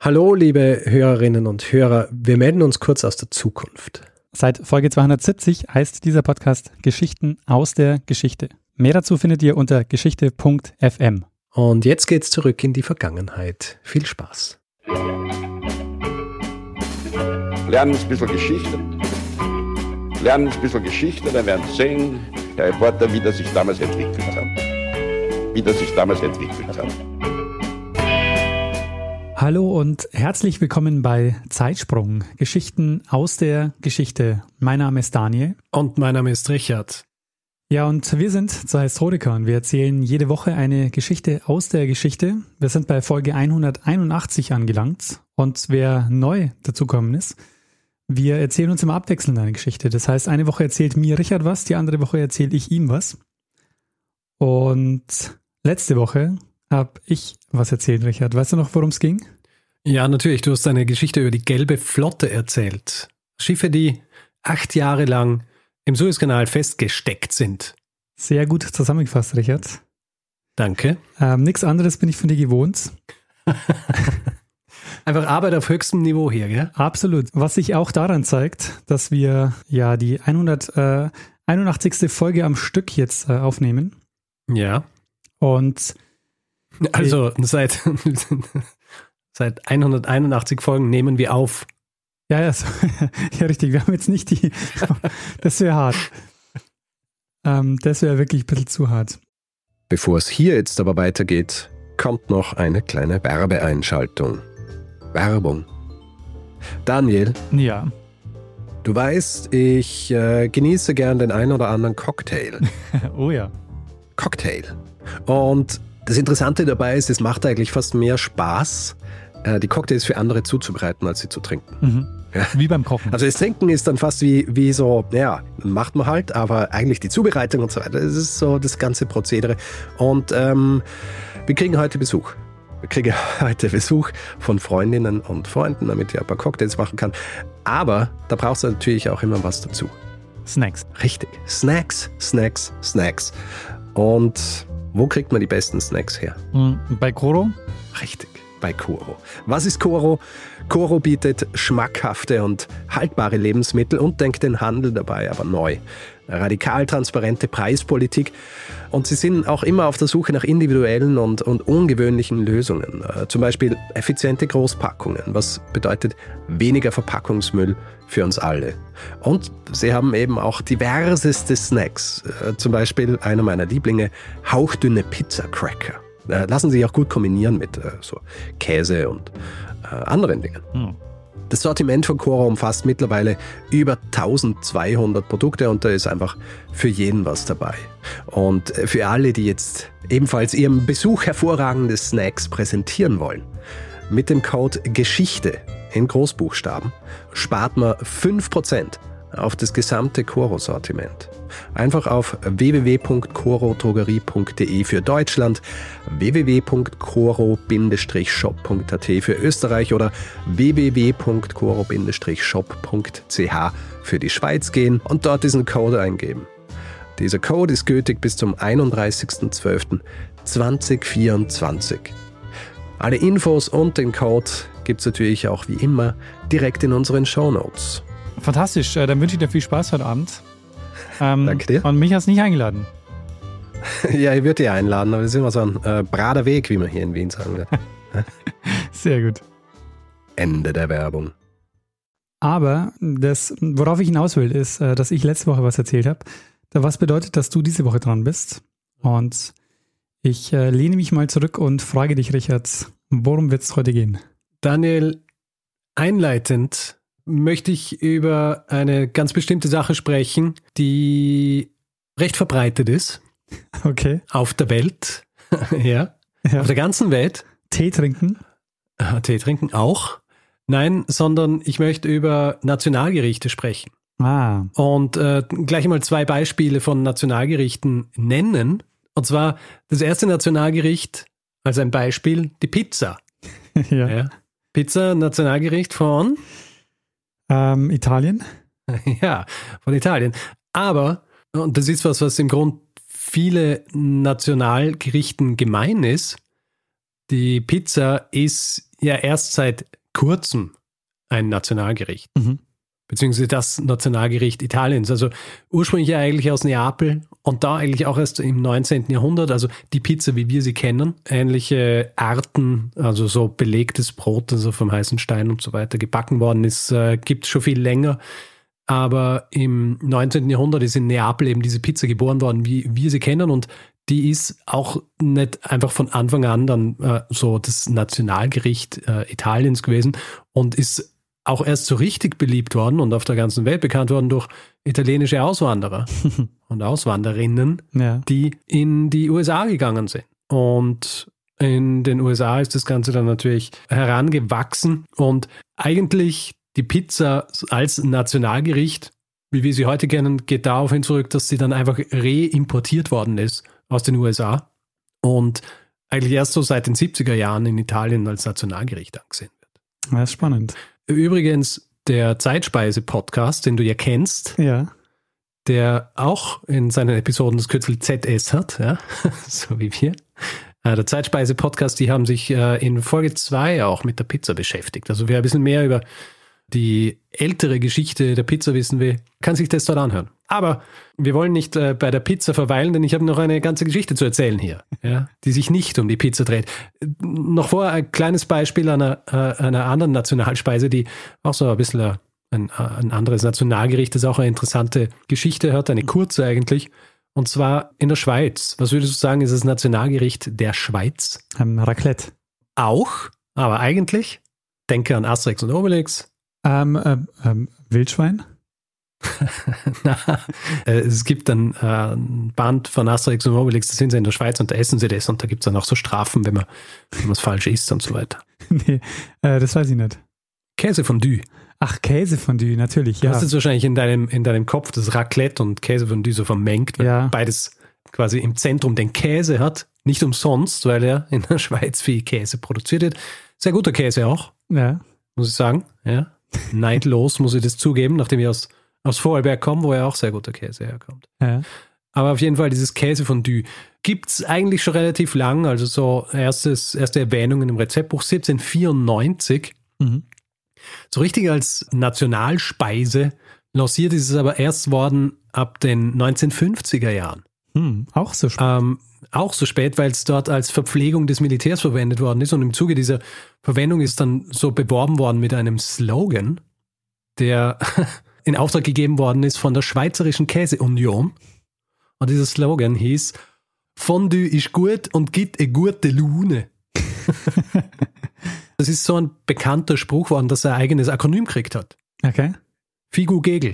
Hallo, liebe Hörerinnen und Hörer, wir melden uns kurz aus der Zukunft. Seit Folge 270 heißt dieser Podcast Geschichten aus der Geschichte. Mehr dazu findet ihr unter geschichte.fm. Und jetzt geht's zurück in die Vergangenheit. Viel Spaß. Lernen ein bisschen Geschichte. Lernen ein bisschen Geschichte, dann werden Sie sehen, Herr Reporter, wie das sich damals entwickelt hat. Hallo und herzlich willkommen bei Zeitsprung, Geschichten aus der Geschichte. Mein Name ist Daniel. Und mein Name ist Richard. Ja, und wir sind zwei Historiker und wir erzählen jede Woche eine Geschichte aus der Geschichte. Wir sind bei Folge 181 angelangt und wer neu dazugekommen ist, wir erzählen uns immer abwechselnd eine Geschichte. Das heißt, eine Woche erzählt mir Richard was, die andere Woche erzähle ich ihm was. Und letzte Woche habe ich was erzählt, Richard. Weißt du noch, worum es ging? Ja, natürlich. Du hast eine Geschichte über die Gelbe Flotte erzählt. Schiffe, die 8 Jahre lang im Suezkanal festgesteckt sind. Sehr gut zusammengefasst, Richard. Danke. Nichts anderes bin ich von dir gewohnt. Einfach Arbeit auf höchstem Niveau hier, gell? Absolut. Was sich auch daran zeigt, dass wir ja die 181. Folge am Stück jetzt aufnehmen. Ja. Und also seit 181 Folgen nehmen wir auf. Ja, ja, richtig. Wir haben jetzt nicht die. Das wäre hart. Das wäre wirklich ein bisschen zu hart. Bevor es hier jetzt aber weitergeht, kommt noch eine kleine Werbeeinschaltung. Werbung. Daniel. Ja. Du weißt, ich genieße gern den einen oder anderen Cocktail. Oh ja. Cocktail. Und das Interessante dabei ist, es macht eigentlich fast mehr Spaß, die Cocktails für andere zuzubereiten, als sie zu trinken. Mhm. Ja. Wie beim Kochen. Also das Trinken ist dann fast wie so, ja, macht man halt, aber eigentlich die Zubereitung und so weiter, das ist so das ganze Prozedere. Und wir kriegen heute Besuch. Von Freundinnen und Freunden, damit ich ein paar Cocktails machen kann. Aber da brauchst du natürlich auch immer was dazu. Snacks. Richtig. Snacks. Und wo kriegt man die besten Snacks her? Bei Coro? Richtig, bei Coro. Was ist Coro? Coro bietet schmackhafte und haltbare Lebensmittel und denkt den Handel dabei aber neu. Radikal transparente Preispolitik und sie sind auch immer auf der Suche nach individuellen und ungewöhnlichen Lösungen. Zum Beispiel effiziente Großpackungen, was bedeutet weniger Verpackungsmüll für uns alle. Und sie haben eben auch diverseste Snacks. Zum Beispiel einer meiner Lieblinge, hauchdünne Pizza-Cracker. Lassen sich auch gut kombinieren mit so Käse und anderen Dingen. Das Sortiment von Coro umfasst mittlerweile über 1200 Produkte und da ist einfach für jeden was dabei. Und für alle, die jetzt ebenfalls ihrem Besuch hervorragende Snacks präsentieren wollen, mit dem Code GESCHICHTE in Großbuchstaben spart man 5% auf das gesamte Coro-Sortiment. Einfach auf www.corodrogerie.de für Deutschland, www.coro-shop.at für Österreich oder www.coro-shop.ch für die Schweiz gehen und dort diesen Code eingeben. Dieser Code ist gültig bis zum 31.12.2024. Alle Infos und den Code gibt es natürlich auch wie immer direkt in unseren Shownotes. Fantastisch, dann wünsche ich dir viel Spaß heute Abend. Danke dir. Und mich hast du nicht eingeladen. Ja, ich würde dich einladen, aber das ist immer so ein brader Weg, wie man hier in Wien sagen wird. Sehr gut. Ende der Werbung. Aber das, worauf ich hinaus will, ist, dass ich letzte Woche was erzählt habe. Was bedeutet, dass du diese Woche dran bist. Und ich lehne mich mal zurück und frage dich, Richard, worum wird es heute gehen? Daniel, einleitend möchte ich über eine ganz bestimmte Sache sprechen, die recht verbreitet ist. Okay. Auf der Welt. Ja. Auf der ganzen Welt. Tee trinken? Tee trinken auch. Nein, sondern ich möchte über Nationalgerichte sprechen. Ah. Und gleich mal 2 Beispiele von Nationalgerichten nennen. Und zwar das erste Nationalgericht als ein Beispiel, die Pizza. Ja. Pizza, Nationalgericht von? Italien? Ja, von Italien. Aber, und das ist was im Grund viele Nationalgerichten gemein ist, die Pizza ist ja erst seit kurzem ein Nationalgericht. Beziehungsweise das Nationalgericht Italiens. Also ursprünglich ja eigentlich aus Neapel und da eigentlich auch erst im 19. Jahrhundert. Also die Pizza, wie wir sie kennen, ähnliche Arten, also so belegtes Brot, also vom heißen Stein und so weiter gebacken worden ist, gibt es schon viel länger. Aber im 19. Jahrhundert ist in Neapel eben diese Pizza geboren worden, wie wir sie kennen, und die ist auch nicht einfach von Anfang an dann so das Nationalgericht Italiens gewesen und ist auch erst so richtig beliebt worden und auf der ganzen Welt bekannt worden durch italienische Auswanderer und Auswanderinnen, die in die USA gegangen sind. Und in den USA ist das Ganze dann natürlich herangewachsen und eigentlich die Pizza als Nationalgericht, wie wir sie heute kennen, geht darauf hin zurück, dass sie dann einfach reimportiert worden ist aus den USA und eigentlich erst so seit den 70er Jahren in Italien als Nationalgericht angesehen wird. Das ist spannend. Übrigens, der Zeitspeise-Podcast, den du ja kennst, der auch in seinen Episoden das Kürzel ZS hat, ja, so wie wir. Der Zeitspeise-Podcast, die haben sich in Folge 2 auch mit der Pizza beschäftigt. Also wer ein bisschen mehr über die ältere Geschichte der Pizza wissen will, kann sich das dort anhören. Aber wir wollen nicht bei der Pizza verweilen, denn ich habe noch eine ganze Geschichte zu erzählen hier, ja, die sich nicht um die Pizza dreht. Noch vorher ein kleines Beispiel einer anderen Nationalspeise, die auch so ein bisschen ein anderes Nationalgericht, das auch eine interessante Geschichte hat, eine kurze eigentlich, und zwar in der Schweiz. Was würdest du sagen, ist das Nationalgericht der Schweiz? Raclette. Auch, aber eigentlich, denke an Asterix und Obelix. Wildschwein? Es gibt ein Band von Asterix und Obelix, da sind sie in der Schweiz und da essen sie das und da gibt es dann auch so Strafen, wenn man es falsch isst und so weiter. Nee, das weiß ich nicht. Käsefondue. Ach, Käsefondue, natürlich, ja. Du hast jetzt wahrscheinlich in deinem Kopf das Raclette und Käsefondue so vermengt, weil beides quasi im Zentrum den Käse hat. Nicht umsonst, weil er in der Schweiz viel Käse produziert wird. Sehr guter Käse auch, muss ich sagen. Ja. Neidlos muss ich das zugeben, nachdem ich aus Vorarlberg komme, wo ja auch sehr guter Käse herkommt. Ja. Aber auf jeden Fall dieses Käsefondue gibt es eigentlich schon relativ lang, also so erste Erwähnungen im Rezeptbuch 1794. So richtig als Nationalspeise lanciert ist es aber erst worden ab den 1950er Jahren. Auch so spät. Auch so spät, weil es dort als Verpflegung des Militärs verwendet worden ist und im Zuge dieser Verwendung ist dann so beworben worden mit einem Slogan, der in Auftrag gegeben worden ist von der Schweizerischen Käseunion. Und dieser Slogan hieß: Fondue ist gut und gibt eine gute Laune. Das ist so ein bekannter Spruch worden, dass er ein eigenes Akronym gekriegt hat. Okay. Figu Gegel.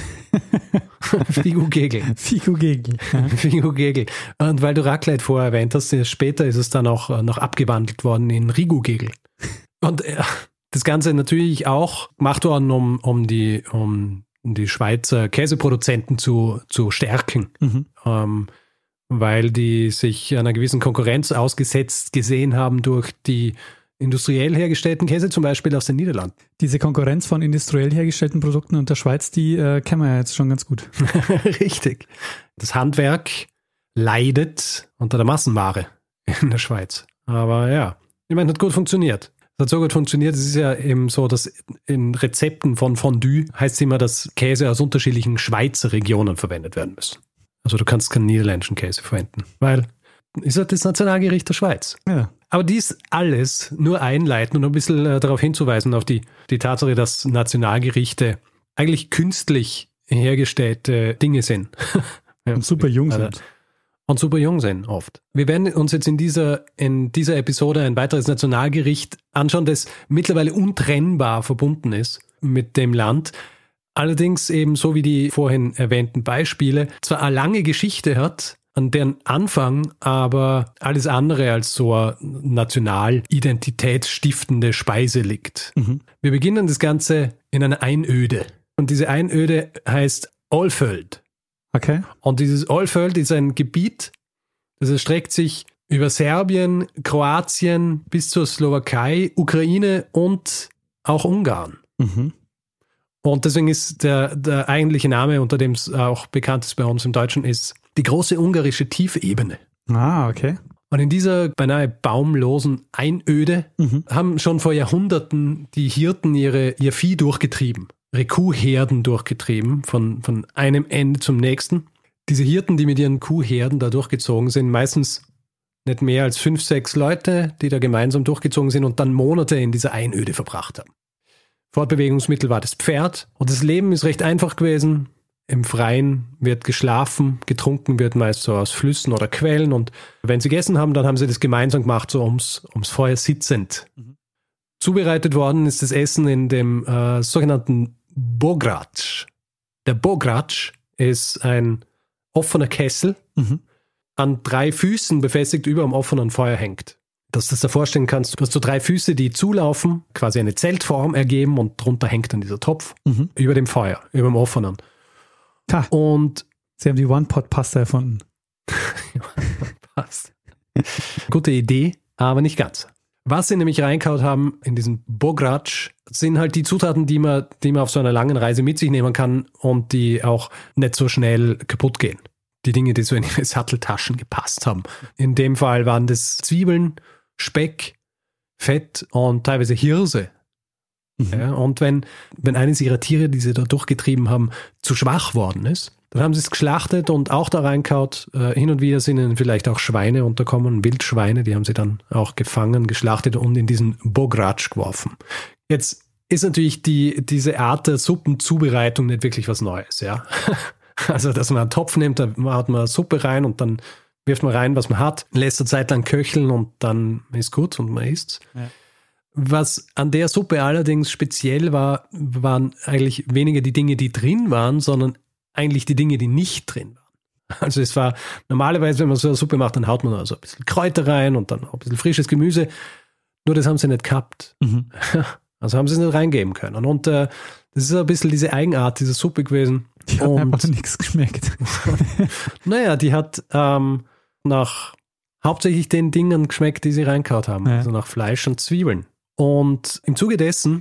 Figu Gegel. Figu Gegel. Ja. Figu Gegel. Und weil du Raclette vorher erwähnt hast, später ist es dann auch noch abgewandelt worden in Rigu Gegel. Und das Ganze natürlich auch gemacht worden, um die Schweizer Käseproduzenten zu stärken. Weil die sich einer gewissen Konkurrenz ausgesetzt gesehen haben durch die industriell hergestellten Käse, zum Beispiel aus den Niederlanden. Diese Konkurrenz von industriell hergestellten Produkten und der Schweiz, die kennen wir ja jetzt schon ganz gut. Richtig. Das Handwerk leidet unter der Massenware in der Schweiz. Aber ja, ich meine, hat gut funktioniert. Es hat so gut funktioniert, es ist ja eben so, dass in Rezepten von Fondue heißt es immer, dass Käse aus unterschiedlichen Schweizer Regionen verwendet werden müssen. Also du kannst keinen niederländischen Käse verwenden, weil ist halt das Nationalgericht der Schweiz. Ja. Aber dies alles nur einleiten und ein bisschen darauf hinzuweisen, auf die Tatsache, dass Nationalgerichte eigentlich künstlich hergestellte Dinge sind. Und super jung sind. Und super jung sind oft. Wir werden uns jetzt in dieser Episode ein weiteres Nationalgericht anschauen, das mittlerweile untrennbar verbunden ist mit dem Land. Allerdings eben so wie die vorhin erwähnten Beispiele zwar eine lange Geschichte hat, an deren Anfang aber alles andere als so eine nationalidentitätsstiftende Speise liegt. Wir beginnen das Ganze in einer Einöde. Und diese Einöde heißt Alföld. Okay. Und dieses Alföld ist ein Gebiet, das erstreckt sich über Serbien, Kroatien bis zur Slowakei, Ukraine und auch Ungarn. Und deswegen ist der eigentliche Name, unter dem es auch bekannt ist bei uns im Deutschen, ist die große ungarische Tiefebene. Ah, okay. Und in dieser beinahe baumlosen Einöde haben schon vor Jahrhunderten die Hirten ihr Vieh durchgetrieben, ihre Kuhherden durchgetrieben, von einem Ende zum nächsten. Diese Hirten, die mit ihren Kuhherden da durchgezogen sind, meistens nicht mehr als 5, 6 Leute, die da gemeinsam durchgezogen sind und dann Monate in dieser Einöde verbracht haben. Fortbewegungsmittel war das Pferd und das Leben ist recht einfach gewesen. Im Freien wird geschlafen, getrunken wird meist so aus Flüssen oder Quellen und wenn sie gegessen haben, dann haben sie das gemeinsam gemacht, so ums Feuer sitzend. Zubereitet worden ist das Essen in dem sogenannten Bograč. Der Bograč ist ein offener Kessel, an 3 Füßen befestigt über dem offenen Feuer hängt. Dass du das dir vorstellen kannst, du hast so 3 Füße, die zulaufen, quasi eine Zeltform ergeben und drunter hängt dann dieser Topf über dem Feuer, über dem offenen. Ha. Und Sie haben die One-Pot-Pasta erfunden. Passt. Gute Idee, aber nicht ganz. Was sie nämlich reingehauen haben in diesen Bograč, sind halt die Zutaten, die man auf so einer langen Reise mit sich nehmen kann und die auch nicht so schnell kaputt gehen. Die Dinge, die so in ihre Satteltaschen gepasst haben. In dem Fall waren das Zwiebeln, Speck, Fett und teilweise Hirse. Ja, und wenn eines ihrer Tiere, die sie da durchgetrieben haben, zu schwach worden ist, dann haben sie es geschlachtet und auch da reingehaut. Hin und wieder sind ihnen vielleicht auch Schweine unterkommen, Wildschweine, die haben sie dann auch gefangen, geschlachtet und in diesen Bograč geworfen. Jetzt ist natürlich diese Art der Suppenzubereitung nicht wirklich was Neues, ja. Also, dass man einen Topf nimmt, da haut man Suppe rein und dann wirft man rein, was man hat, lässt eine Zeit lang köcheln und dann ist gut und man isst. Ja. Was an der Suppe allerdings speziell war, waren eigentlich weniger die Dinge, die drin waren, sondern eigentlich die Dinge, die nicht drin waren. Also es war normalerweise, wenn man so eine Suppe macht, dann haut man also ein bisschen Kräuter rein und dann auch ein bisschen frisches Gemüse. Nur das haben sie nicht gehabt. Also haben sie es nicht reingeben können. Und das ist ein bisschen diese Eigenart dieser Suppe gewesen. Die hat einfach nichts geschmeckt. Naja, die hat nach hauptsächlich den Dingen geschmeckt, die sie reingehauen haben. Ja. Also nach Fleisch und Zwiebeln. Und im Zuge dessen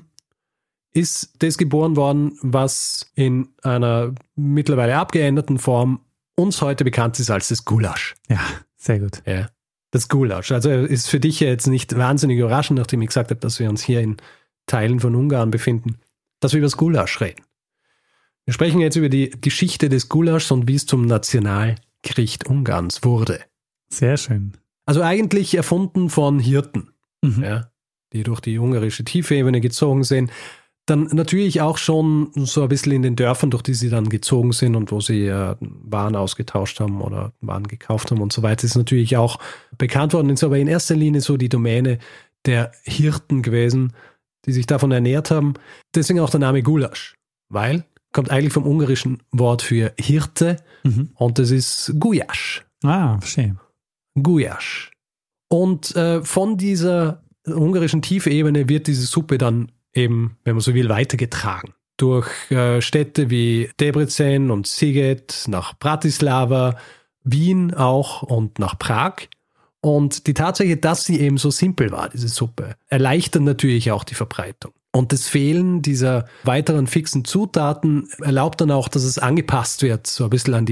ist das geboren worden, was in einer mittlerweile abgeänderten Form uns heute bekannt ist als das Gulasch. Ja, sehr gut. Ja, das Gulasch. Also ist für dich ja jetzt nicht wahnsinnig überraschend, nachdem ich gesagt habe, dass wir uns hier in Teilen von Ungarn befinden, dass wir über das Gulasch reden. Wir sprechen jetzt über die Geschichte des Gulaschs und wie es zum Nationalgericht Ungarns wurde. Sehr schön. Also eigentlich erfunden von Hirten, ja, die durch die ungarische Tiefebene gezogen sind. Dann natürlich auch schon so ein bisschen in den Dörfern, durch die sie dann gezogen sind und wo sie Waren ausgetauscht haben oder Waren gekauft haben und so weiter, ist natürlich auch bekannt worden. Ist aber in erster Linie so die Domäne der Hirten gewesen, die sich davon ernährt haben. Deswegen auch der Name Gulasch, weil kommt eigentlich vom ungarischen Wort für Hirte und das ist Gulyás. Ah, verstehe. Gulyás. Und von dieser ungarischen Tiefebene wird diese Suppe dann eben, wenn man so will, weitergetragen. Durch Städte wie Debrecen und Sziget, nach Bratislava, Wien auch und nach Prag. Und die Tatsache, dass sie eben so simpel war, diese Suppe, erleichtert natürlich auch die Verbreitung. Und das Fehlen dieser weiteren fixen Zutaten erlaubt dann auch, dass es angepasst wird, so ein bisschen an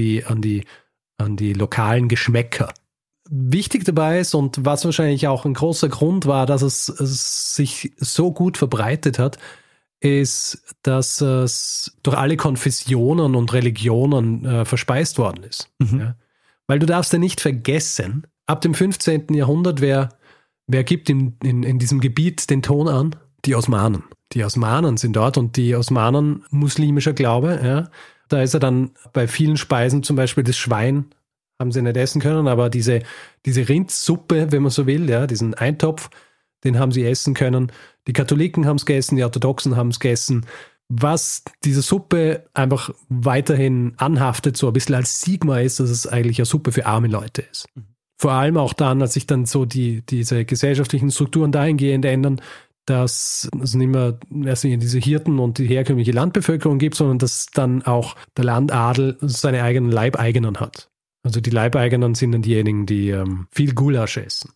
die lokalen Geschmäcker. Wichtig dabei ist und was wahrscheinlich auch ein großer Grund war, dass es sich so gut verbreitet hat, ist, dass es durch alle Konfessionen und Religionen verspeist worden ist. Ja? Weil du darfst ja nicht vergessen, ab dem 15. Jahrhundert, wer gibt in diesem Gebiet den Ton an? Die Osmanen. Die Osmanen sind dort und die Osmanen, muslimischer Glaube, ja, da ist ja dann bei vielen Speisen zum Beispiel das Schwein, haben sie nicht essen können, aber diese Rindsuppe, wenn man so will, ja, diesen Eintopf, den haben sie essen können. Die Katholiken haben es gegessen, die Orthodoxen haben es gegessen. Was diese Suppe einfach weiterhin anhaftet, so ein bisschen als Stigma ist, dass es eigentlich eine Suppe für arme Leute ist. Vor allem auch dann, als sich dann so diese gesellschaftlichen Strukturen dahingehend ändern, dass es nicht mehr diese Hirten und die herkömmliche Landbevölkerung gibt, sondern dass dann auch der Landadel seine eigenen Leibeigenen hat. Also die Leibeigenen sind dann diejenigen, die viel Gulasch essen.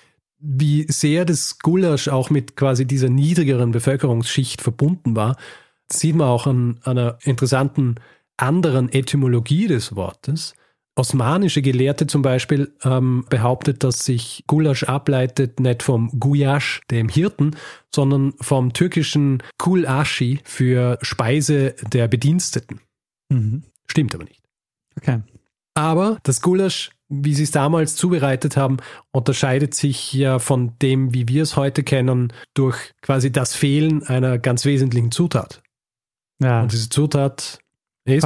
Wie sehr das Gulasch auch mit quasi dieser niedrigeren Bevölkerungsschicht verbunden war, sieht man auch an einer interessanten anderen Etymologie des Wortes. osmanische Gelehrte zum Beispiel behauptet, dass sich Gulasch ableitet nicht vom Guyaş, dem Hirten, sondern vom türkischen Kul-Aşi für Speise der Bediensteten. Mhm. Stimmt aber nicht. Okay. Aber das Gulasch, wie sie es damals zubereitet haben, unterscheidet sich ja von dem, wie wir es heute kennen, durch quasi das Fehlen einer ganz wesentlichen Zutat. Ja. Und diese Zutat ist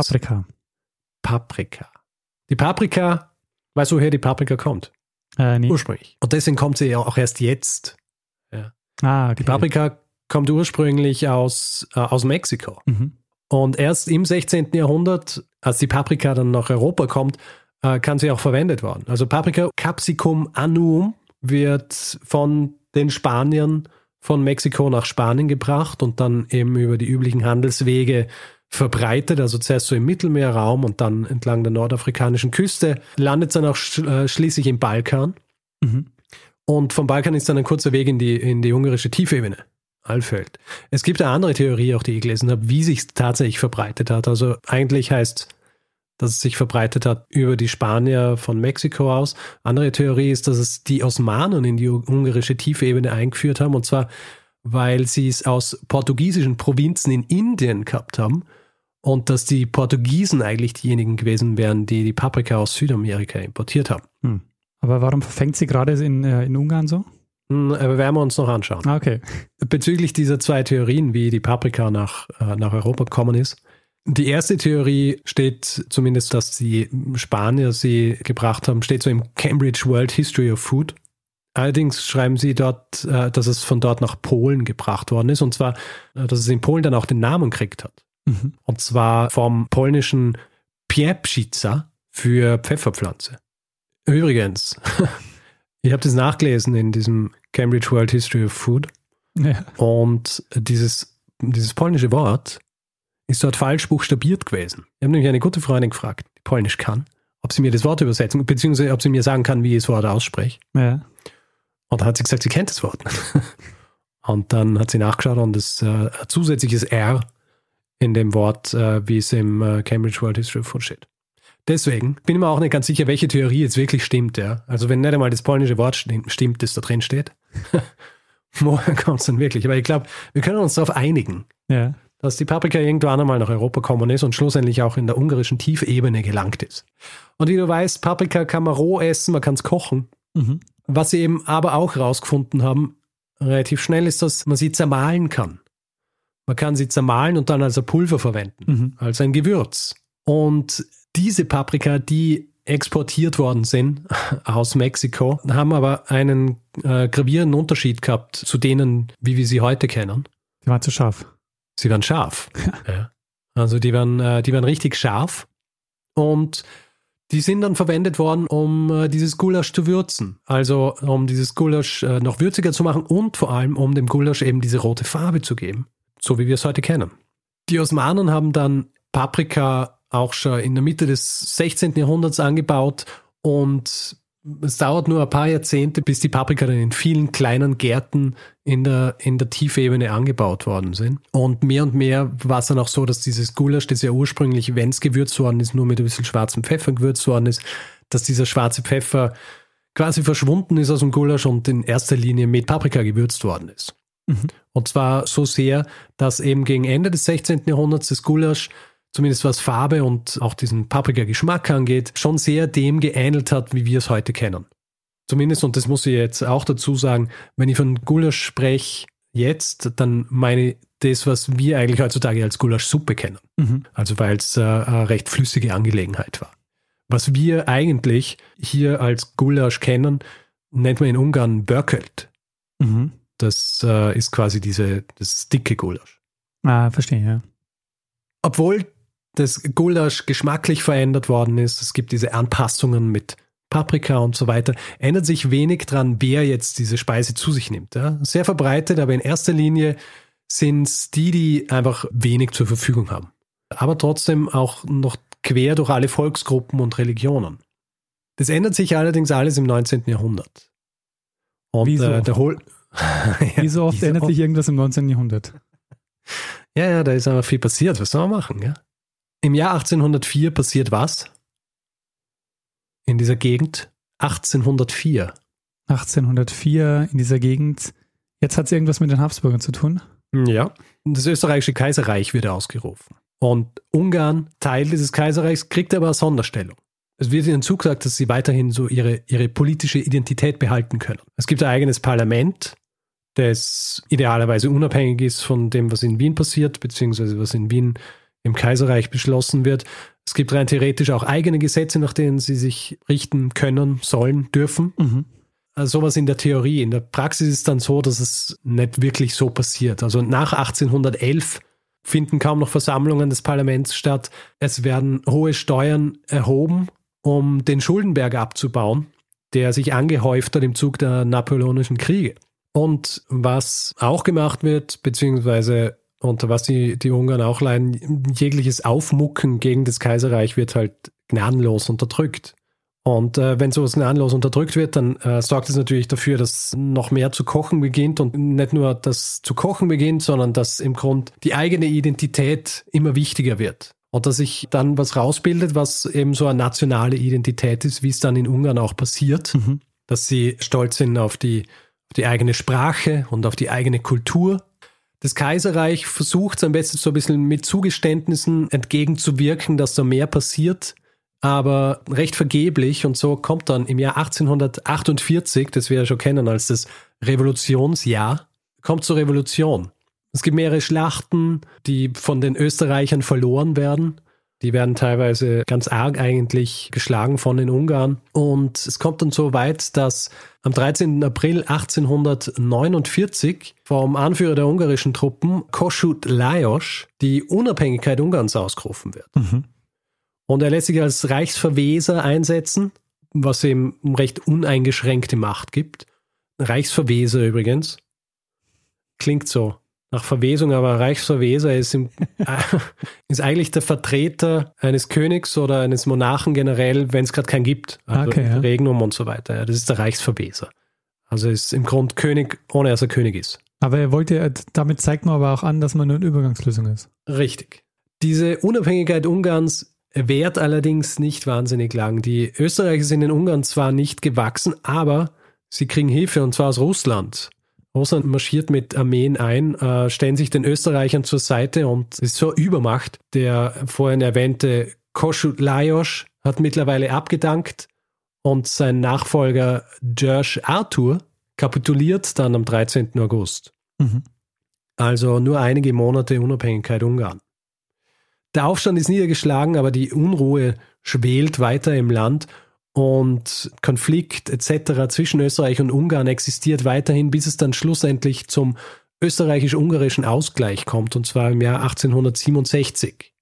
Paprika. Die Paprika, weißt du, woher die Paprika kommt? Nee. Ursprünglich. Und deswegen kommt sie ja auch erst jetzt. Ja. Okay. Die Paprika kommt ursprünglich aus Mexiko. Mhm. Und erst im 16. Jahrhundert, als die Paprika dann nach Europa kommt, kann sie auch verwendet werden. Also Paprika, Capsicum annuum, wird von den Spaniern von Mexiko nach Spanien gebracht und dann eben über die üblichen Handelswege verbreitet, also zuerst so im Mittelmeerraum und dann entlang der nordafrikanischen Küste, landet dann auch schließlich im Balkan. Mhm. Und vom Balkan ist dann ein kurzer Weg in die ungarische Tiefebene, Alfeld. Es gibt eine andere Theorie, auch die ich gelesen habe, wie sich es tatsächlich verbreitet hat. Also eigentlich heißt, dass es sich verbreitet hat über die Spanier von Mexiko aus. Andere Theorie ist, dass es die Osmanen in die ungarische Tiefebene eingeführt haben, und zwar, weil sie es aus portugiesischen Provinzen in Indien gehabt haben und dass die Portugiesen eigentlich diejenigen gewesen wären, die die Paprika aus Südamerika importiert haben. Aber warum verfängt sie gerade in Ungarn so? Aber werden wir uns noch anschauen. Okay. Bezüglich dieser zwei Theorien, wie die Paprika nach Europa gekommen ist. Die erste Theorie steht zumindest, dass die Spanier sie gebracht haben, steht so im Cambridge World History of Food. Allerdings schreiben sie dort, dass es von dort nach Polen gebracht worden ist, und zwar, dass es in Polen dann auch den Namen gekriegt hat. Mhm. Und zwar vom polnischen Pieprzyca für Pfefferpflanze. Übrigens, ich habe das nachgelesen in diesem Cambridge World History of Food, Ja. und dieses polnische Wort ist dort falsch buchstabiert gewesen. Ich habe nämlich eine gute Freundin gefragt, die Polnisch kann, ob sie mir das Wort übersetzen, beziehungsweise ob sie mir sagen kann, wie ich das Wort ausspreche. Ja. Und dann hat sie gesagt, sie kennt das Wort. Und dann hat sie nachgeschaut und es ein zusätzliches R in dem Wort, wie es im Cambridge World History of Food steht. Deswegen bin ich mir auch nicht ganz sicher, welche Theorie jetzt wirklich stimmt. Ja? Also wenn nicht einmal das polnische Wort stimmt, das da drin steht, woher kommt es dann wirklich? Aber ich glaube, wir können uns darauf einigen, Ja. dass die Paprika irgendwann einmal nach Europa gekommen ist und schlussendlich auch in der ungarischen Tiefebene gelangt ist. Und wie du weißt, Paprika kann man roh essen, man kann es kochen. Mhm. Was sie eben aber auch rausgefunden haben, relativ schnell, ist, dass man sie zermahlen kann. Man kann sie zermahlen und dann als ein Pulver verwenden, als ein Gewürz. Und diese Paprika, die exportiert worden sind aus Mexiko, haben aber einen gravierenden Unterschied gehabt zu denen, wie wir sie heute kennen. Die waren zu scharf. Sie waren scharf. Ja. Also die waren richtig scharf, und die sind dann verwendet worden, um dieses Gulasch zu würzen. Also um dieses Gulasch noch würziger zu machen und vor allem um dem Gulasch eben diese rote Farbe zu geben, so wie wir es heute kennen. Die Osmanen haben dann Paprika auch schon in der Mitte des 16. Jahrhunderts angebaut, und es dauert nur ein paar Jahrzehnte, bis die Paprika dann in vielen kleinen Gärten in der Tiefebene angebaut worden sind. Und mehr war es dann auch so, dass dieses Gulasch, das ja ursprünglich, wenn es gewürzt worden ist, nur mit ein bisschen schwarzem Pfeffer gewürzt worden ist, dass dieser schwarze Pfeffer quasi verschwunden ist aus dem Gulasch und in erster Linie mit Paprika gewürzt worden ist. Mhm. Und zwar so sehr, dass eben gegen Ende des 16. Jahrhunderts das Gulasch, zumindest was Farbe und auch diesen Paprika-Geschmack angeht, schon sehr dem geähnelt hat, wie wir es heute kennen. Zumindest, und das muss ich jetzt auch dazu sagen, wenn ich von Gulasch spreche jetzt, dann meine ich das, was wir eigentlich heutzutage als Gulaschsuppe kennen. Mhm. Also weil es eine recht flüssige Angelegenheit war. Was wir eigentlich hier als Gulasch kennen, nennt man in Ungarn Börkölt. Mhm. Das ist quasi das dicke Gulasch. Verstehe, ja. Obwohl das Gulasch geschmacklich verändert worden ist, es gibt diese Anpassungen mit Paprika und so weiter, ändert sich wenig dran, wer jetzt diese Speise zu sich nimmt. Ja? Sehr verbreitet, aber in erster Linie sind es die einfach wenig zur Verfügung haben. Aber trotzdem auch noch quer durch alle Volksgruppen und Religionen. Das ändert sich allerdings alles im 19. Jahrhundert. Und Wie so wie so oft ändert sich irgendwas im 19. Jahrhundert? Ja, da ist aber viel passiert. Was soll man machen? Ja? Im Jahr 1804 passiert was? in dieser Gegend 1804. 1804 in dieser Gegend. Jetzt hat es irgendwas mit den Habsburgern zu tun? Ja, das österreichische Kaiserreich wird ausgerufen. Und Ungarn, Teil dieses Kaiserreichs, kriegt aber eine Sonderstellung. Es wird ihnen zugesagt, dass sie weiterhin so ihre politische Identität behalten können. Es gibt ein eigenes Parlament, das idealerweise unabhängig ist von dem, was in Wien passiert, beziehungsweise was in Wien im Kaiserreich beschlossen wird. Es gibt rein theoretisch auch eigene Gesetze, nach denen sie sich richten können, sollen, dürfen. Also sowas in der Theorie. In der Praxis ist es dann so, dass es nicht wirklich so passiert. Also nach 1811 finden kaum noch Versammlungen des Parlaments statt. Es werden hohe Steuern erhoben, um den Schuldenberg abzubauen, der sich angehäuft hat im Zug der Napoleonischen Kriege. Und was auch gemacht wird, beziehungsweise unter was die Ungarn auch leiden, jegliches Aufmucken gegen das Kaiserreich wird halt gnadenlos unterdrückt. Und wenn sowas gnadenlos unterdrückt wird, dann sorgt es natürlich dafür, dass noch mehr zu kochen beginnt und nicht nur das zu kochen beginnt, sondern dass im Grunde die eigene Identität immer wichtiger wird. Und dass sich dann was rausbildet, was eben so eine nationale Identität ist, wie es dann in Ungarn auch passiert, dass sie stolz sind auf die eigene Sprache und auf die eigene Kultur. Das Kaiserreich versucht es am besten so ein bisschen mit Zugeständnissen entgegenzuwirken, dass da mehr passiert, aber recht vergeblich. Und so kommt dann im Jahr 1848, das wir ja schon kennen als das Revolutionsjahr, kommt zur Revolution. Es gibt mehrere Schlachten, die von den Österreichern verloren werden. Die werden teilweise ganz arg eigentlich geschlagen von den Ungarn. Und es kommt dann so weit, dass am 13. April 1849 vom Anführer der ungarischen Truppen, Kossuth Lajos, die Unabhängigkeit Ungarns ausgerufen wird. Und er lässt sich als Reichsverweser einsetzen, was ihm recht uneingeschränkte Macht gibt. Reichsverweser übrigens. Klingt so nach Verwesung, aber Reichsverweser ist eigentlich der Vertreter eines Königs oder eines Monarchen generell, wenn es gerade keinen gibt. Also Regnum und so weiter. Ja, das ist der Reichsverweser. Also ist im Grunde König, ohne dass er König ist. Aber damit zeigt man aber auch an, dass man nur eine Übergangslösung ist. Richtig. Diese Unabhängigkeit Ungarns währt allerdings nicht wahnsinnig lang. Die Österreicher sind in Ungarn zwar nicht gewachsen, aber sie kriegen Hilfe, und zwar aus Russland. Russland marschiert mit Armeen ein, stellen sich den Österreichern zur Seite und ist so Übermacht. Der vorhin erwähnte Kossuth Lajos hat mittlerweile abgedankt und sein Nachfolger György Artur kapituliert dann am 13. August. Also nur einige Monate Unabhängigkeit Ungarn. Der Aufstand ist niedergeschlagen, aber die Unruhe schwelt weiter im Land. Und Konflikt etc. zwischen Österreich und Ungarn existiert weiterhin, bis es dann schlussendlich zum österreichisch-ungarischen Ausgleich kommt, und zwar im Jahr 1867.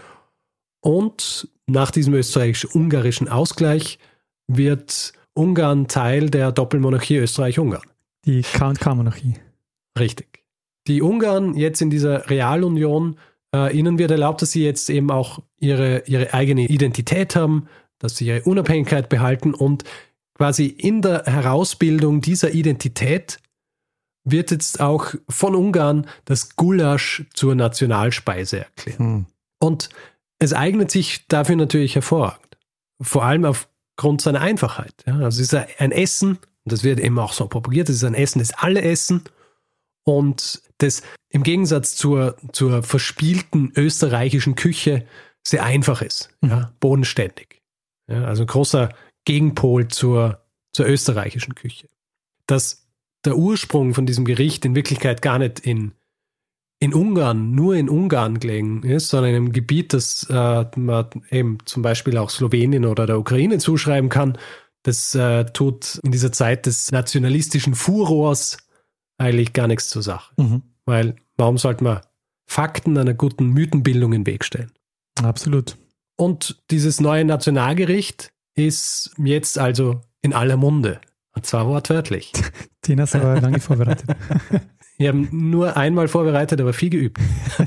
Und nach diesem österreichisch-ungarischen Ausgleich wird Ungarn Teil der Doppelmonarchie Österreich-Ungarn. Die K&K-Monarchie. Richtig. Die Ungarn jetzt in dieser Realunion, ihnen wird erlaubt, dass sie jetzt eben auch ihre eigene Identität haben, dass sie ihre Unabhängigkeit behalten, und quasi in der Herausbildung dieser Identität wird jetzt auch von Ungarn das Gulasch zur Nationalspeise erklärt. Und es eignet sich dafür natürlich hervorragend. Vor allem aufgrund seiner Einfachheit. Ja, also es ist ein Essen, und das wird eben auch so propagiert, es ist ein Essen, das alle essen, und das im Gegensatz zur verspielten österreichischen Küche sehr einfach ist, ja, bodenständig. Ja, also ein großer Gegenpol zur österreichischen Küche. Dass der Ursprung von diesem Gericht in Wirklichkeit gar nicht in Ungarn, nur in Ungarn gelegen ist, sondern in einem Gebiet, das man eben zum Beispiel auch Slowenien oder der Ukraine zuschreiben kann, das tut in dieser Zeit des nationalistischen Furors eigentlich gar nichts zur Sache. Weil warum sollte man Fakten einer guten Mythenbildung in den Weg stellen? Absolut. Und dieses neue Nationalgericht ist jetzt also in aller Munde. Und zwar wortwörtlich. Den hast du aber lange vorbereitet. Wir haben nur einmal vorbereitet, aber viel geübt.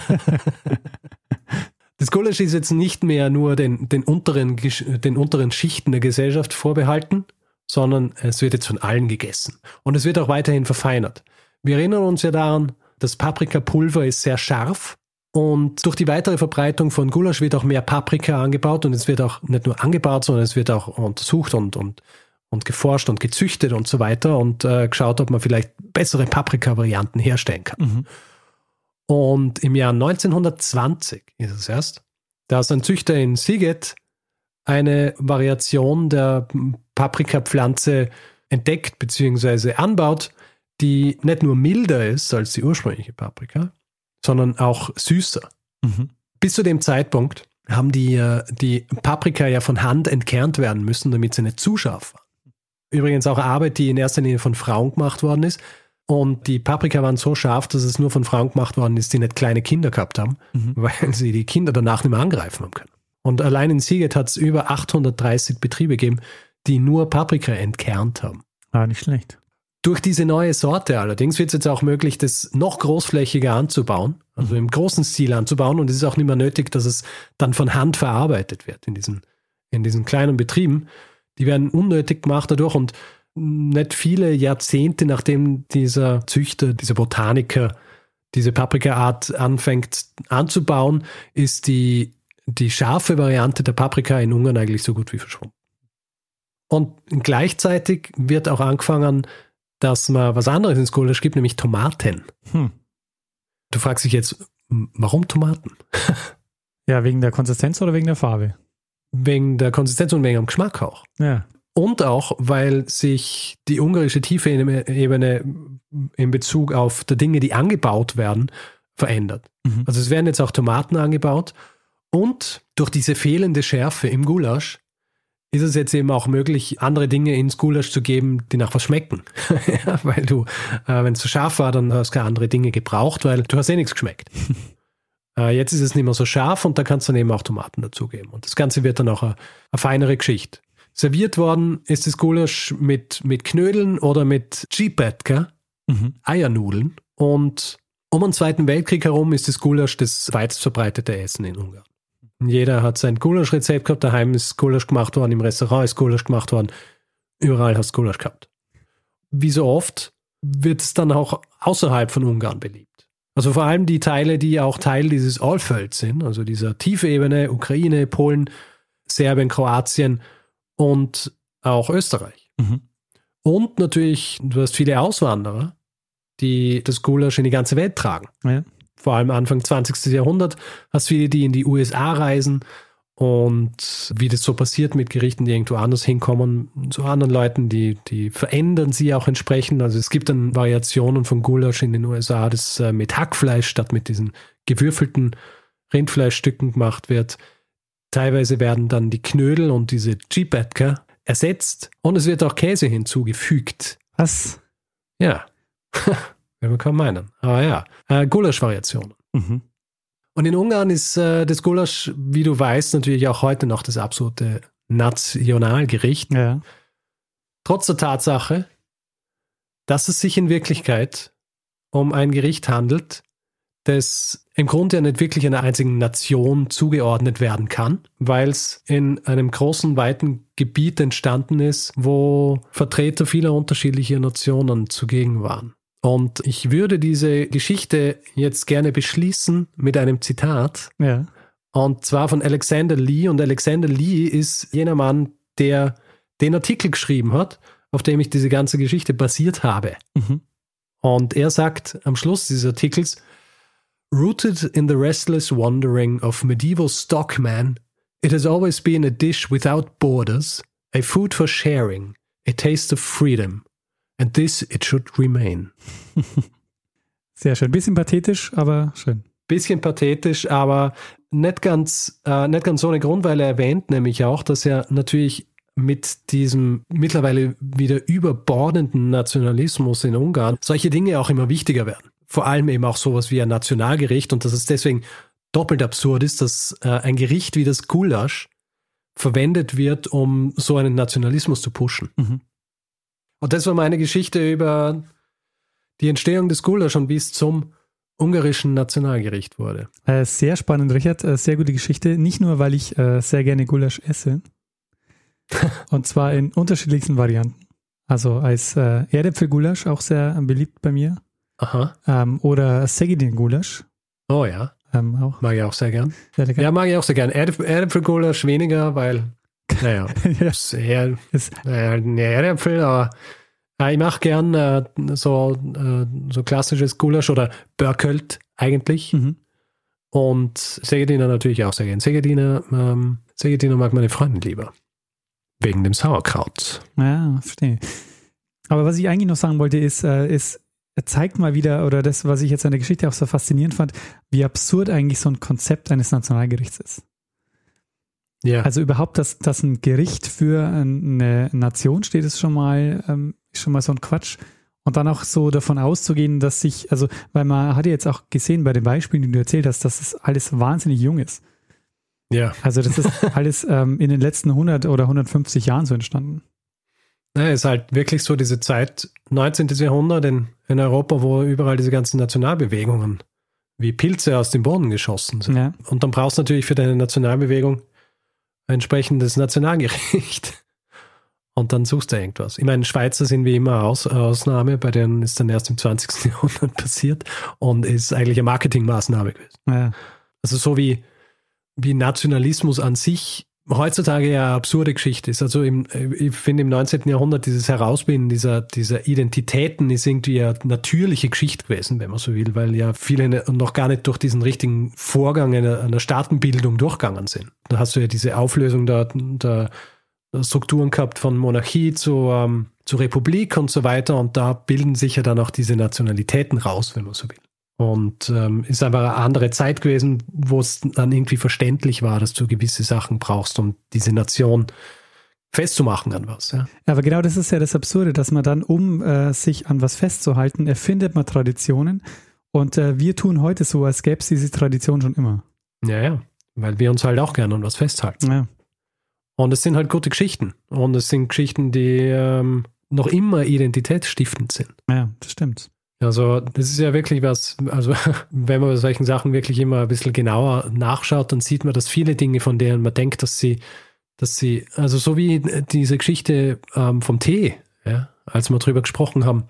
Das Gulasch ist jetzt nicht mehr nur den unteren Schichten der Gesellschaft vorbehalten, sondern es wird jetzt von allen gegessen. Und es wird auch weiterhin verfeinert. Wir erinnern uns ja daran, das Paprikapulver ist sehr scharf. Und durch die weitere Verbreitung von Gulasch wird auch mehr Paprika angebaut und es wird auch nicht nur angebaut, sondern es wird auch untersucht und geforscht und gezüchtet und so weiter und geschaut, ob man vielleicht bessere Paprika-Varianten herstellen kann. Mhm. Und im Jahr 1920 ist es erst, da ist ein Züchter in Sziget eine Variation der Paprikapflanze entdeckt bzw. anbaut, die nicht nur milder ist als die ursprüngliche Paprika, sondern auch süßer. Mhm. Bis zu dem Zeitpunkt haben die Paprika ja von Hand entkernt werden müssen, damit sie nicht zu scharf waren. Übrigens auch Arbeit, die in erster Linie von Frauen gemacht worden ist. Und die Paprika waren so scharf, dass es nur von Frauen gemacht worden ist, die nicht kleine Kinder gehabt haben, weil sie die Kinder danach nicht mehr angreifen haben können. Und allein in Sziget hat es über 830 Betriebe gegeben, die nur Paprika entkernt haben. Ah, nicht schlecht. Durch diese neue Sorte allerdings wird es jetzt auch möglich, das noch großflächiger anzubauen, also im großen Stil anzubauen. Und es ist auch nicht mehr nötig, dass es dann von Hand verarbeitet wird in diesen kleinen Betrieben. Die werden unnötig gemacht dadurch und nicht viele Jahrzehnte, nachdem dieser Züchter, dieser Botaniker diese Paprikaart anfängt anzubauen, ist die scharfe Variante der Paprika in Ungarn eigentlich so gut wie verschwunden. Und gleichzeitig wird auch angefangen, dass man was anderes ins Gulasch gibt, nämlich Tomaten. Du fragst dich jetzt, warum Tomaten? Ja, wegen der Konsistenz oder wegen der Farbe? Wegen der Konsistenz und wegen dem Geschmack auch. Ja. Und auch, weil sich die ungarische Tiefebene in Bezug auf die Dinge, die angebaut werden, verändert. Mhm. Also es werden jetzt auch Tomaten angebaut und durch diese fehlende Schärfe im Gulasch ist es jetzt eben auch möglich, andere Dinge ins Gulasch zu geben, die nach was schmecken. Ja, weil du, wenn es zu scharf war, dann hast du keine andere Dinge gebraucht, weil du hast eh nichts geschmeckt. Jetzt ist es nicht mehr so scharf und da kannst du dann eben auch Tomaten dazugeben. Und das Ganze wird dann auch eine feinere Geschichte. Serviert worden ist das Gulasch mit Knödeln oder mit Csípetke, Eiernudeln. Und um den Zweiten Weltkrieg herum ist das Gulasch das weit verbreitete Essen in Ungarn. Jeder hat sein Gulaschrezept gehabt, daheim ist Gulasch gemacht worden, im Restaurant ist Gulasch gemacht worden, überall hast du Gulasch gehabt. Wie so oft wird es dann auch außerhalb von Ungarn beliebt. Also vor allem die Teile, die auch Teil dieses Allfelds sind, also dieser Tiefebene, Ukraine, Polen, Serbien, Kroatien und auch Österreich. Mhm. Und natürlich, du hast viele Auswanderer, die das Gulasch in die ganze Welt tragen. Ja. Vor allem Anfang 20. Jahrhundert hast viele, die in die USA reisen und wie das so passiert mit Gerichten, die irgendwo anders hinkommen, zu anderen Leuten, die verändern sie auch entsprechend. Also es gibt dann Variationen von Gulasch in den USA, das mit Hackfleisch statt mit diesen gewürfelten Rindfleischstücken gemacht wird. Teilweise werden dann die Knödel und diese Csípetke ersetzt und es wird auch Käse hinzugefügt. Was? Ja. Will man kaum meinen. Aber ja, Gulasch-Variationen. Mhm. Und in Ungarn ist das Gulasch, wie du weißt, natürlich auch heute noch das absolute Nationalgericht. Ja. Trotz der Tatsache, dass es sich in Wirklichkeit um ein Gericht handelt, das im Grunde ja nicht wirklich einer einzigen Nation zugeordnet werden kann, weil es in einem großen, weiten Gebiet entstanden ist, wo Vertreter vieler unterschiedlicher Nationen zugegen waren. Und ich würde diese Geschichte jetzt gerne beschließen mit einem Zitat. Ja. Und zwar von Alexander Lee. Und Alexander Lee ist jener Mann, der den Artikel geschrieben hat, auf dem ich diese ganze Geschichte basiert habe. Mhm. Und er sagt am Schluss dieses Artikels, "Rooted in the restless wandering of medieval stockmen, it has always been a dish without borders, a food for sharing, a taste of freedom. And this it should remain." Sehr schön. Bisschen pathetisch, aber schön. Bisschen pathetisch, aber nicht ganz ohne Grund, weil er erwähnt nämlich auch, dass er natürlich mit diesem mittlerweile wieder überbordenden Nationalismus in Ungarn solche Dinge auch immer wichtiger werden. Vor allem eben auch sowas wie ein Nationalgericht und dass es deswegen doppelt absurd ist, dass ein Gericht wie das Gulasch verwendet wird, um so einen Nationalismus zu pushen. Mhm. Und das war meine Geschichte über die Entstehung des Gulasch und wie es zum ungarischen Nationalgericht wurde. Sehr spannend, Richard. Sehr gute Geschichte. Nicht nur, weil ich sehr gerne Gulasch esse. Und zwar in unterschiedlichsten Varianten. Also als Erdäpfelgulasch, auch sehr beliebt bei mir. Aha. Oder Szegedin-Gulasch. Oh ja. auch. Mag ich auch sehr gern. Ja, mag ich auch sehr gern. Erdäpfelgulasch weniger, weil, naja, ist eher ein Erdäpfel, aber ich mache gern so klassisches Gulasch oder Börkölt eigentlich. Und Sägediner natürlich auch sehr gern. Sägediner mag meine Freundin lieber. Wegen dem Sauerkraut. Ja, verstehe. Aber was ich eigentlich noch sagen wollte, ist, er zeigt mal wieder, oder das, was ich jetzt an der Geschichte auch so faszinierend fand, wie absurd eigentlich so ein Konzept eines Nationalgerichts ist. Ja. Also überhaupt, dass ein Gericht für eine Nation steht, ist schon mal so ein Quatsch. Und dann auch so davon auszugehen, dass weil man hat ja jetzt auch gesehen bei den Beispielen, die du erzählt hast, dass es alles wahnsinnig jung ist. Ja. Also das ist alles in den letzten 100 oder 150 Jahren so entstanden. Ja, ist halt wirklich so diese Zeit, 19. Jahrhundert in Europa, wo überall diese ganzen Nationalbewegungen wie Pilze aus dem Boden geschossen sind. Ja. Und dann brauchst du natürlich für deine Nationalbewegung ein entsprechendes Nationalgericht. Und dann suchst du irgendwas. Ich meine, Schweizer sind wie immer Ausnahme, bei denen ist dann erst im 20. Jahrhundert passiert und ist eigentlich eine Marketingmaßnahme gewesen. Ja. Also so wie Nationalismus an sich heutzutage ja eine absurde Geschichte ist. Also ich finde im 19. Jahrhundert dieses Herausbilden dieser Identitäten ist irgendwie eine natürliche Geschichte gewesen, wenn man so will, weil ja viele noch gar nicht durch diesen richtigen Vorgang einer Staatenbildung durchgegangen sind. Da hast du ja diese Auflösung der Strukturen gehabt von Monarchie zur Republik und so weiter und da bilden sich ja dann auch diese Nationalitäten raus, wenn man so will. Und ist aber eine andere Zeit gewesen, wo es dann irgendwie verständlich war, dass du gewisse Sachen brauchst, um diese Nation festzumachen an was. Ja. Aber genau das ist ja das Absurde, dass man dann, um sich an was festzuhalten, erfindet man Traditionen und wir tun heute so, als gäbe es diese Tradition schon immer. Ja, weil wir uns halt auch gerne an was festhalten. Ja. Und es sind halt gute Geschichten. Und es sind Geschichten, die noch immer identitätsstiftend sind. Ja, das stimmt. Also das ist ja wirklich was, also wenn man bei solchen Sachen wirklich immer ein bisschen genauer nachschaut, dann sieht man, dass viele Dinge, von denen man denkt, dass sie, also so wie diese Geschichte vom Tee, ja, als wir drüber gesprochen haben,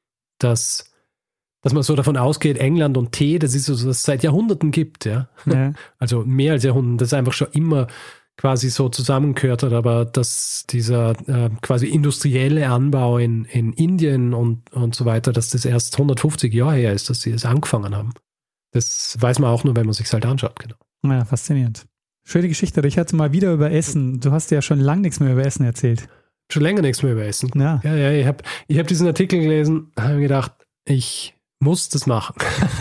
dass man so davon ausgeht, England und Tee, das ist so, was es seit Jahrhunderten gibt, ja. Also mehr als Jahrhunderten, das einfach schon immer quasi so zusammengehört hat, aber dass dieser quasi industrielle Anbau in Indien und so weiter, dass das erst 150 Jahre her ist, dass sie es angefangen haben. Das weiß man auch nur, wenn man sich es halt anschaut, genau. Ja, faszinierend. Schöne Geschichte. Ich hatte mal wieder über Essen. Du hast ja schon lange nichts mehr über Essen erzählt. Schon länger nichts mehr über Essen. Ja. Ja, ich hab diesen Artikel gelesen, habe mir gedacht, ich muss das machen.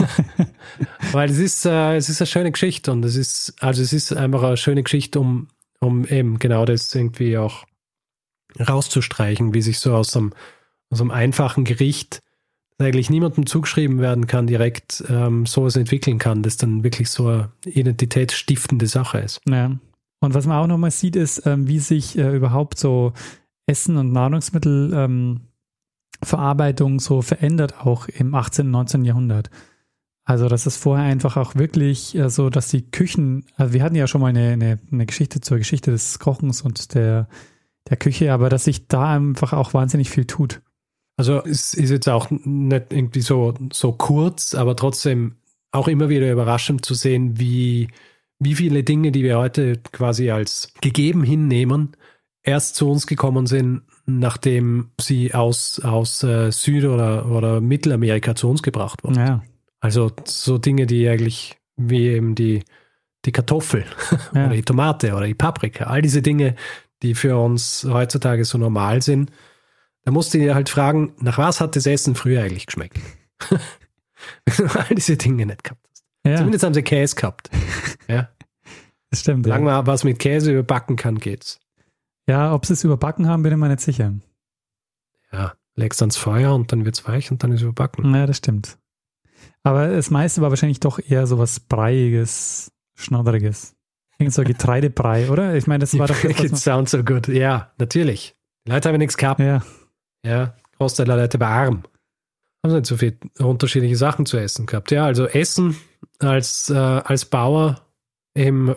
Weil es ist eine schöne Geschichte und es ist einfach eine schöne Geschichte, um eben genau das irgendwie auch rauszustreichen, wie sich so aus einem einfachen Gericht, das eigentlich niemandem zugeschrieben werden kann, direkt sowas entwickeln kann, das dann wirklich so eine identitätsstiftende Sache ist. Ja. Und was man auch nochmal sieht, ist, wie sich überhaupt so Essen und Nahrungsmittel Verarbeitung so verändert, auch im 18. und 19. Jahrhundert. Also das ist vorher einfach auch wirklich so, dass die Küchen, also wir hatten ja schon mal eine Geschichte zur Geschichte des Kochens und der Küche, aber dass sich da einfach auch wahnsinnig viel tut. Also es ist jetzt auch nicht irgendwie so kurz, aber trotzdem auch immer wieder überraschend zu sehen, wie viele Dinge, die wir heute quasi als gegeben hinnehmen, erst zu uns gekommen sind, nachdem sie aus Süd- oder Mittelamerika zu uns gebracht wurden. Ja. Also so Dinge, die eigentlich wie eben die Kartoffel oder die Tomate oder die Paprika, all diese Dinge, die für uns heutzutage so normal sind, da musst du dir halt fragen, nach was hat das Essen früher eigentlich geschmeckt? Wenn du all diese Dinge nicht gehabt hast. Ja. Zumindest haben sie Käse gehabt. Ja. Das stimmt. Solange man was mit Käse überbacken kann, geht's. Ja, ob sie es überbacken haben, bin ich mir nicht sicher. Ja, legst ans Feuer und dann wird's weich und dann ist es überbacken. Ja, das stimmt. Aber das meiste war wahrscheinlich doch eher so was Breiiges, Schnodderiges. Irgend so Getreidebrei, oder? Ich meine, das war doch... It sounds so good. Ja, natürlich. Die Leute haben nichts gehabt. Ja, Großteil der Leute war arm. Haben nicht so viele unterschiedliche Sachen zu essen gehabt. Ja, also Essen als Bauer im,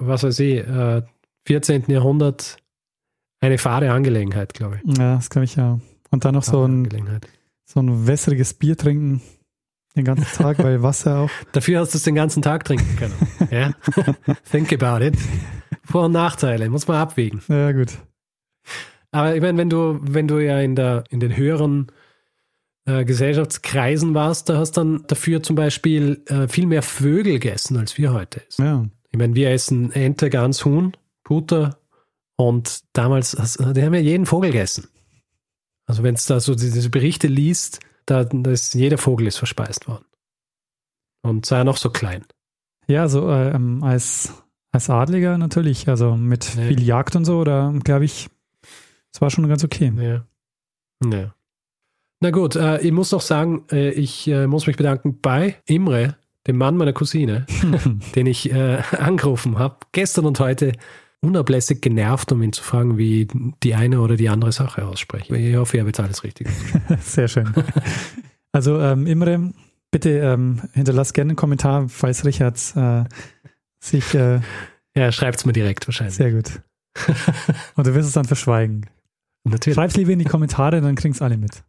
14. Jahrhundert eine fade Angelegenheit, glaube ich. Ja, das glaube ich ja. Und dann noch so ein wässriges Bier trinken. Den ganzen Tag, weil Wasser auch. Dafür hast du es den ganzen Tag trinken können. Ja? Think about it. Vor- und Nachteile, muss man abwägen. Ja, gut. Aber ich meine, wenn du ja in den höheren Gesellschaftskreisen warst, da hast dann dafür zum Beispiel viel mehr Vögel gegessen, als wir heute essen. Ja. Ich meine, wir essen Ente, Gans, Huhn, Puter und damals, die haben ja jeden Vogel gegessen. Also wenn es da so diese Berichte liest, da ist jeder Vogel ist verspeist worden. Und sei noch so klein. Ja, so als Adliger natürlich, also mit viel Jagd und so, da glaube ich, das war schon ganz okay. Ja. Na gut, ich muss noch sagen, ich muss mich bedanken bei Imre, dem Mann meiner Cousine, den ich angerufen habe, gestern und heute unablässig genervt, um ihn zu fragen, wie die eine oder die andere Sache ausspreche. Ich hoffe, ihr habt jetzt alles richtig. Sehr schön. Also Imre, bitte hinterlass gerne einen Kommentar, falls Richard sich... ja, schreibt es mir direkt wahrscheinlich. Sehr gut. Und du wirst es dann verschweigen. Natürlich. Schreib's lieber in die Kommentare, dann kriegen es alle mit.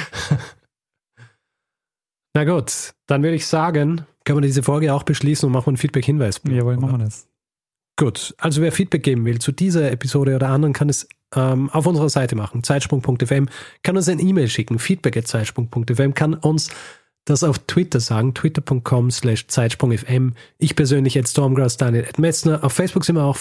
Na gut, dann würde ich sagen, können wir diese Folge auch beschließen und machen einen Feedback-Hinweis. Jawohl, machen wir das. Gut, also wer Feedback geben will zu dieser Episode oder anderen, kann es auf unserer Seite machen, zeitsprung.fm, kann uns ein E-Mail schicken, feedback@zeitsprung.fm, kann uns das auf Twitter sagen, twitter.com/zeitsprung.fm. Ich persönlich @stormgrass, Daniel @Metzner. Auf Facebook sind wir auch,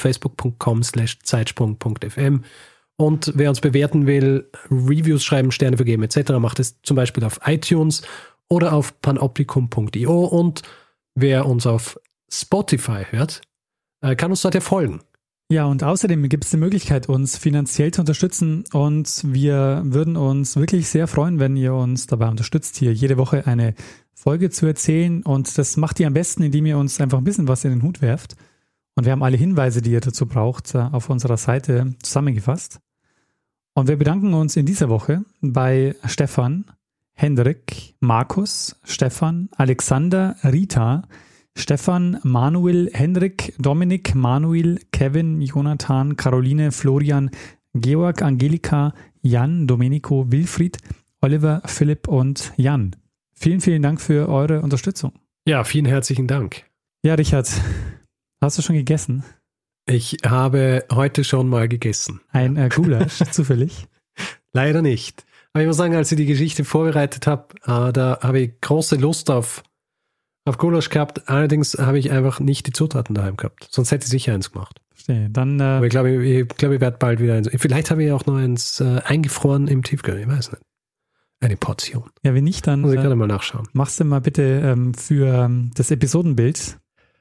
facebook.com/zeitsprung.fm. Und wer uns bewerten will, Reviews schreiben, Sterne vergeben etc., macht es zum Beispiel auf iTunes oder auf panoptikum.io. Und wer uns auf Spotify hört, kann uns dort ja folgen. Ja, und außerdem gibt es die Möglichkeit, uns finanziell zu unterstützen, und wir würden uns wirklich sehr freuen, wenn ihr uns dabei unterstützt, hier jede Woche eine Folge zu erzählen, und das macht ihr am besten, indem ihr uns einfach ein bisschen was in den Hut werft, und wir haben alle Hinweise, die ihr dazu braucht, auf unserer Seite zusammengefasst. Und wir bedanken uns in dieser Woche bei Stefan, Hendrik, Markus, Stefan, Alexander, Rita, Stefan, Manuel, Hendrik, Dominik, Manuel, Kevin, Jonathan, Caroline, Florian, Georg, Angelika, Jan, Domenico, Wilfried, Oliver, Philipp und Jan. Vielen, vielen Dank für eure Unterstützung. Ja, vielen herzlichen Dank. Ja, Richard, hast du schon gegessen? Ich habe heute schon mal gegessen. Ein Gulasch, zufällig? Leider nicht. Aber ich muss sagen, als ich die Geschichte vorbereitet habe, da habe ich große Lust auf Gulasch gehabt. Allerdings habe ich einfach nicht die Zutaten daheim gehabt. Sonst hätte ich sicher eins gemacht. Verstehe. Dann, aber ich glaube, ich werde bald wieder eins. Vielleicht habe ich auch noch eins eingefroren im Tiefkühl. Ich weiß nicht. Eine Portion. Ja, wenn nicht, dann muss ich gerade mal nachschauen. Machst du mal bitte für das Episodenbild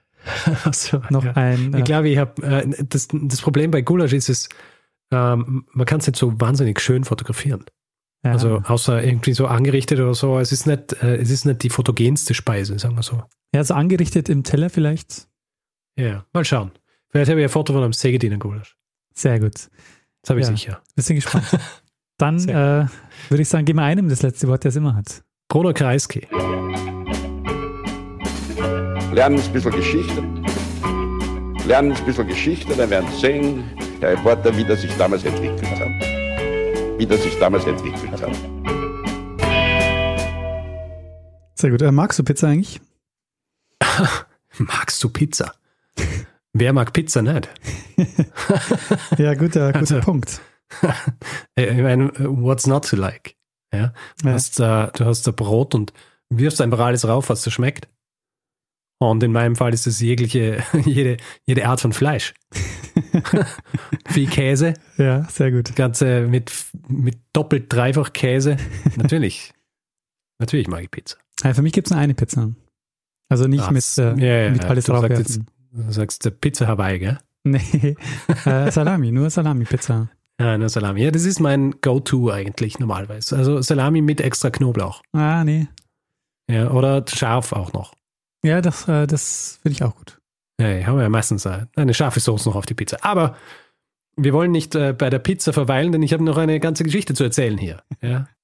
so, noch ein... ich glaube, ich habe das Problem bei Gulasch ist es, man kann es nicht so wahnsinnig schön fotografieren. Ja. Also außer irgendwie so angerichtet oder so. Es ist nicht die fotogenste Speise, sagen wir so. Ja, so angerichtet im Teller vielleicht. Ja, mal schauen. Vielleicht habe ich ein Foto von einem Sägediener Gulasch. Sehr gut. Das habe ich sicher. Bisschen gespannt. Dann würde ich sagen, geben wir einem das letzte Wort, der es immer hat. Bruno Kreisky. Lernen ein bisschen Geschichte. Lernen ein bisschen Geschichte, dann werden Sie sehen, Herr Reporter, wie das sich damals entwickelt hat. Sehr gut. Magst du Pizza eigentlich? Magst du Pizza? Wer mag Pizza nicht? Ja, guter Punkt. Ich meine, what's not to like? Ja? Du hast da Brot und wirfst einfach alles rauf, was dir schmeckt. Und in meinem Fall ist es jede Art von Fleisch. Viel Käse. Ja, sehr gut. Ganze mit doppelt, dreifach Käse. Natürlich mag ich Pizza. Ja, für mich gibt es nur eine Pizza. Also nicht mit alles draufwerfen. Du sagst Pizza Hawaii, gell? Nee, Salami, nur Salami-Pizza. Ja, nur Salami. Ja, das ist mein Go-To eigentlich normalerweise. Also Salami mit extra Knoblauch. Ah, nee. Ja, oder scharf auch noch. Ja, das finde ich auch gut. Ja, haben wir ja meistens eine scharfe Soße noch auf die Pizza. Aber wir wollen nicht bei der Pizza verweilen, denn ich habe noch eine ganze Geschichte zu erzählen hier. Ja?